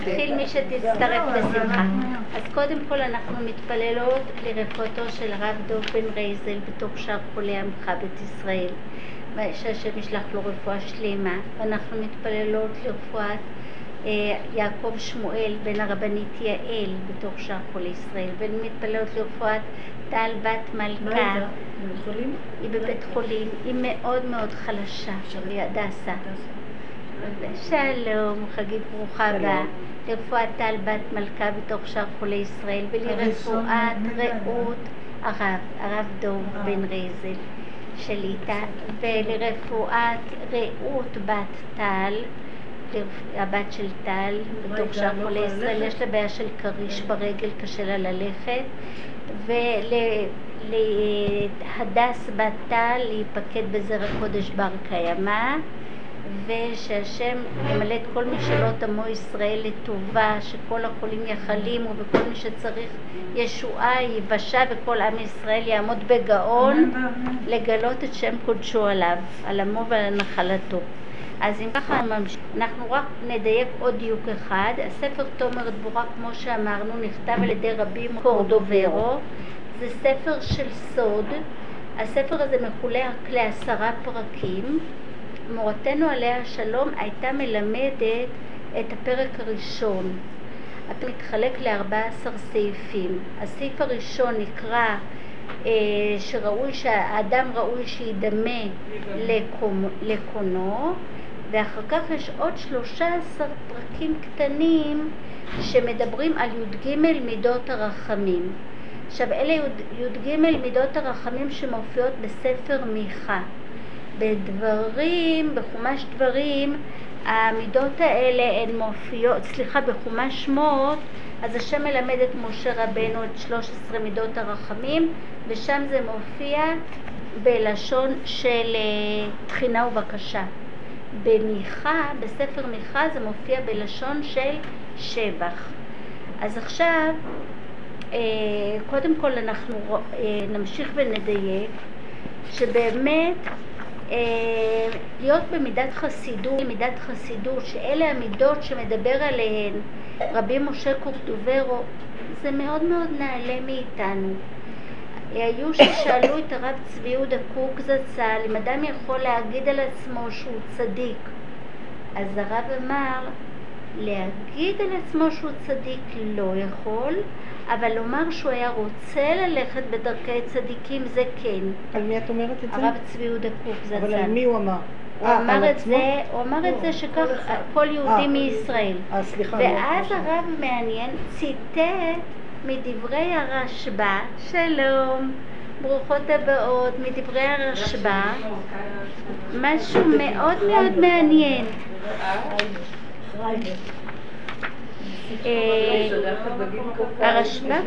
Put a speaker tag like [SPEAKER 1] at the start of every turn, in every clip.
[SPEAKER 1] התחיל מי שתצטרף בשמחה. אז קודם כל אנחנו מתפללות לרפואתו של הרב דב בן רייזל בתוך שאר חולי עמך בית ישראל, שהשם ישלח לו רפואה שלמה. ואנחנו מתפללות לרפואת יעקב שמואל בן הרבנית יעל בתוך שאר חולי ישראל, ומתפללות לרפואת טל בת מלכה. היא בבית חולים, היא מאוד מאוד חלשה, היא הדסה. שלום, חגית ברוכה הבאה. לרפואת טל בת מלכה בתוך שאר חולי ישראל, ולרפואת רעות הרב דוב בן רייזל שליטה, ולרפואת רעות בת טל, הבת של טל בתוך שאר חולי ישראל. יש לה בעיה של קריש ברגל, קשה לה ללכת. ולהדס בת טל להיפקד בזרע קודש בר קיימא, ושהשם ימלא את כל משאלות עמו ישראל לטובה, שכל החולים יחלימו וכל מי שצריך ישועה יבשה, וכל עם ישראל יעמוד בגאון לגלות את שם קודשו עליו, על עמו ועל נחלתו. אז אם ככה אנחנו רק נדייק עוד דיוק אחד. הספר תומר דבורה, כמו שאמרנו, נכתב על ידי רבי קורדוברו. זה ספר של סוד. הספר הזה מחולק ל10 פרקים. מורתנו עליה השלום הייתה מלמדת את הפרק הראשון. אתה מתחלק ל14 סעיפים. הסעיף הראשון נקרא שהאדם ראוי שידמה לקונו, ואחר כך יש עוד 13 פרקים קטנים שמדברים על י"ג מידות הרחמים. עכשיו אלה י"ג מידות הרחמים שמופיעות בספר מיכה. בחומש דברים, המידות האלה הן מופיעות, בחומש שמות, אז השם מלמד את משה רבנו את 13 מידות הרחמים, ושם זה מופיע בלשון של תחינה ובקשה. במיכה, בספר מיכה, זה מופיע בלשון של שבח. אז עכשיו, קודם כל אנחנו נמשיך ונדייק, שבאמת להיות במידת חסידות, שאלה המידות שמדבר עליהן רבי משה קורדוברו, זה מאוד מאוד נעלה מאיתנו. היו ששאלו את הרב צבי יהודה קוק זצ"ל אם אדם יכול להגיד על עצמו שהוא צדיק. אז הרב אמר, להגיד על עצמו שהוא צדיק לא יכול, אבל לומר שהוא היה רוצה ללכת בדרכי צדיקים זה כן.
[SPEAKER 2] על מי את אומרת את זה?
[SPEAKER 1] הרב צבי יהודה קוק זצ"ל. אבל
[SPEAKER 2] על מי הוא אמר?
[SPEAKER 1] הוא אמר את זה שכך כל יהודי מישראל.
[SPEAKER 2] סליחה.
[SPEAKER 1] ואז הרב מעניין ציטט מדברי הרשב"א, שלום, ברוכות הבאות, מדברי הרשב"א, משהו מאוד מאוד מעניין. הרשב"א,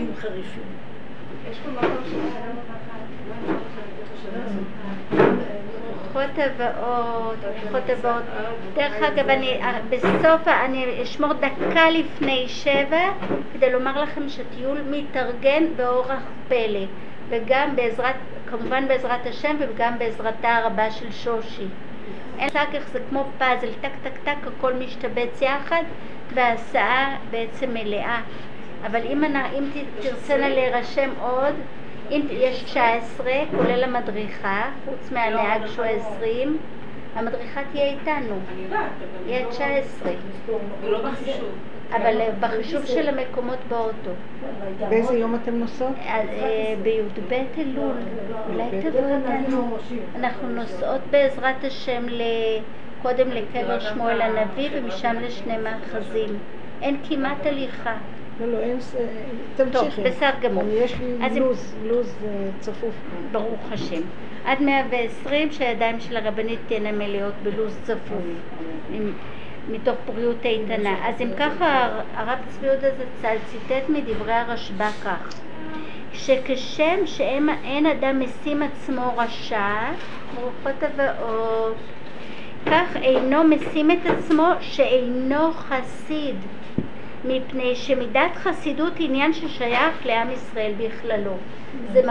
[SPEAKER 1] ברוכות הבאות. דרך אגב, בסוף אני אשמור דקה לפני 7 כדי לומר לכם שטיול מתארגן באורח פלא, וגם כמובן בעזרת השם, וגם בעזרתה הרבה של שושי. אין סך איך זה כמו פאזל, טק טק טק, הכל משתבץ יחד, וההסעה בעצם מלאה. אבל אם תרצנה להירשם עוד, אם יש 19, כולל המדריכה, חוץ מהנהג שהוא 20, המדריכה תהיה איתנו. יהיה 19.
[SPEAKER 3] ולא בחישוב.
[SPEAKER 1] אבל בחישוב של המקומות באוטו.
[SPEAKER 2] באיזה יום אתם נוסעות?
[SPEAKER 1] בי"ב אלול. אולי תבואו איתנו. אנחנו נוסעות בעזרת השם קודם לקבר שמואל הנביא, ומשם לשני מאחזים. אין כמעט הליכה.
[SPEAKER 2] לא, אין, תמשיכי.
[SPEAKER 1] טוב, בסדר גמור.
[SPEAKER 2] יש לי לוז צפוף.
[SPEAKER 1] ברוך השם. עד 120 שהידיים של הרבנית תהיינה מלאות בלוז צפוף. מתוך פוריות איתנה. אז אם ככה הרב צבי יהודה זצ"ל ציטט מדברי הרשב"א כך, שכשם שאין אדם משים עצמו רשע, ברוכות הבאות, כך אינו משים את עצמו שאינו חסיד, מפני שמידת חסידות עניין ששייך לעם ישראל בכללו. זה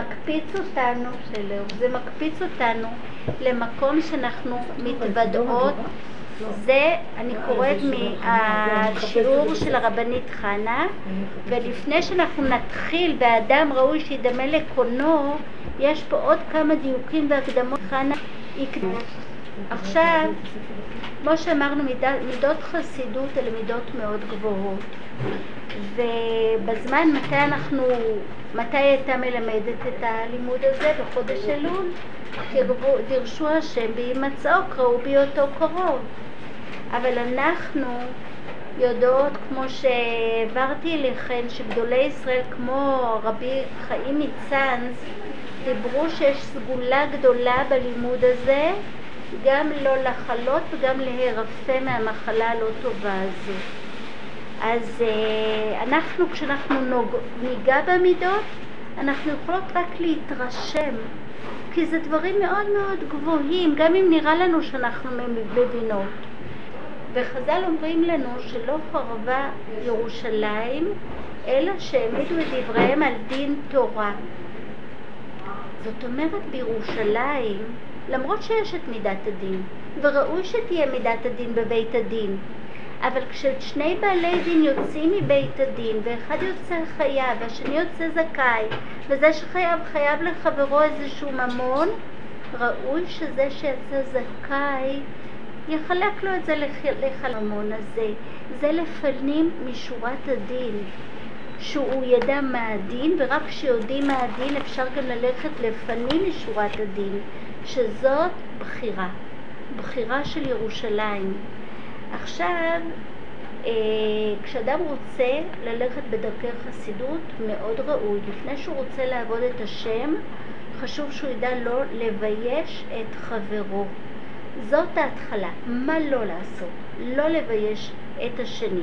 [SPEAKER 1] מקפיץ אותנו למקום שאנחנו מתוודעות זה אני קוראת מהשיעור של הרבנית חנה, ולפני שאנחנו נתחיל באדם ראוי שידמה לקונו, יש פה עוד כמה דיוקים והקדמות חנה יקנו. עכשיו, כמו שאמרנו, מידות חסידות אלה מידות מאוד גבוהות, ובזמן מתי הייתה מלמדת את הלימוד הזה? בחודש אלול. דרשו השם בהימצאו, קראו בהיותו קרוב. אבל אנחנו יודעות, כמו שהעברתי אליכם, שגדולי ישראל כמו רבי חיים מצאנז דיברו שיש סגולה גדולה בלימוד הזה, גם לא לחלות וגם להירפא מהמחלה הלא טובה הזו. אז כשאנחנו ניגע במידות, אנחנו יכולות רק להתרשם, כי זה דברים מאוד מאוד גבוהים, גם אם נראה לנו שאנחנו מבינות. וחז"ל אומרים לנו שלא חרבה ירושלים, אלא שהעמידו את דבריהם על דין תורה. זאת אומרת, בירושלים, למרות שיש את מידת הדין, וראוי שתהיה מידת הדין בבית הדין, אבל כששני בעלי דין יוצאים מבית הדין, ואחד יוצא חייב והשני יוצא זכאי, וזה שחייב חייב לחברו איזשהו ממון, ראוי שזה שיצא זכאי יחלק לו את זה לחלמון הזה. זה לפנים משורת הדין, שהוא ידע מה הדין, ורק כשיודעים מה הדין אפשר גם ללכת לפנים משורת הדין, שזאת בחירה של ירושלים. עכשיו, כשאדם רוצה ללכת בדרכי חסידות, מאוד ראוי, לפני שהוא רוצה לעבוד את השם, חשוב שהוא ידע לא לבייש את חברו. זאת ההתחלה, מה לא לעשות, לא לבייש את השני.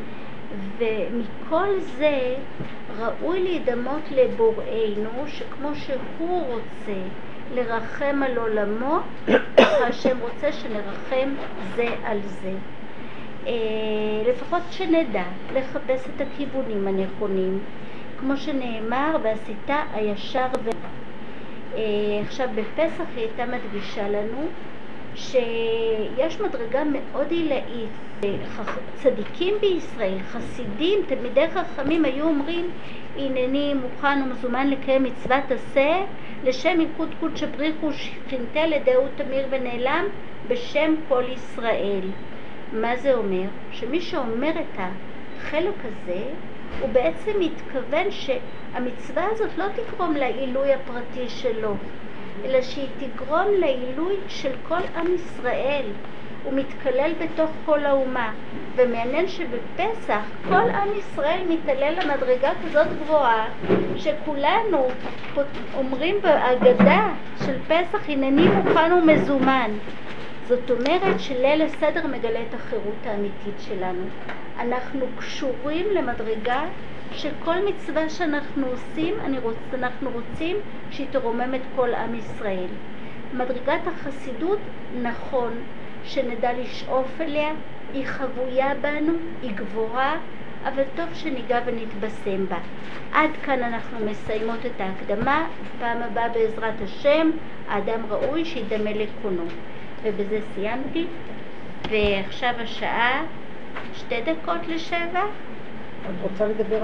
[SPEAKER 1] ומכל זה ראוי להידמות לבוראנו, שכמו שהוא רוצה לרחם על עולמו, השם רוצה שנרחם זה על זה. לפחות שנדע לחפש את הכיוונים הנכונים, כמו שנאמר, ועשית הישר עכשיו בפסח היא הייתה מדגישה לנו שיש מדרגה מאוד עילאית. צדיקים בישראל, חסידים, תלמידי חכמים היו אומרים, הנני מוכן ומזומן לקיים מצוות עשה, לשם ייחוד קודש בריחו שכינתה לדעו תמיר ונעלם בשם כל ישראל. מה זה אומר? שמי שאומר את החלק הזה, הוא בעצם מתכוון שהמצווה הזאת לא תגרום לעילוי הפרטי שלו, אלא שהיא תגרום לעילוי של כל עם ישראל. הוא מתקלל בתוך כל האומה, ומעניין שבפסח כל עם ישראל מתעלל למדרגה כזאת גבוהה, שכולנו אומרים בהגדה של פסח, הנני מוכן ומזומן. זאת אומרת שליל הסדר מגלה את החירות האמיתית שלנו. אנחנו קשורים למדרגה שכל מצווה שאנחנו עושים, אנחנו רוצים שהיא תרומם את כל עם ישראל. מדרגת החסידות, נכון שנדע לשאוף אליה, היא חבויה בנו, היא גבוהה, אבל טוב שניגע ונתבשם בה. עד כאן אנחנו מסיימות את ההקדמה. פעם הבאה בעזרת השם, האדם ראוי שידמה לקונו. ובזה סיימתי, ועכשיו השעה 6:02.
[SPEAKER 2] את רוצה לדבר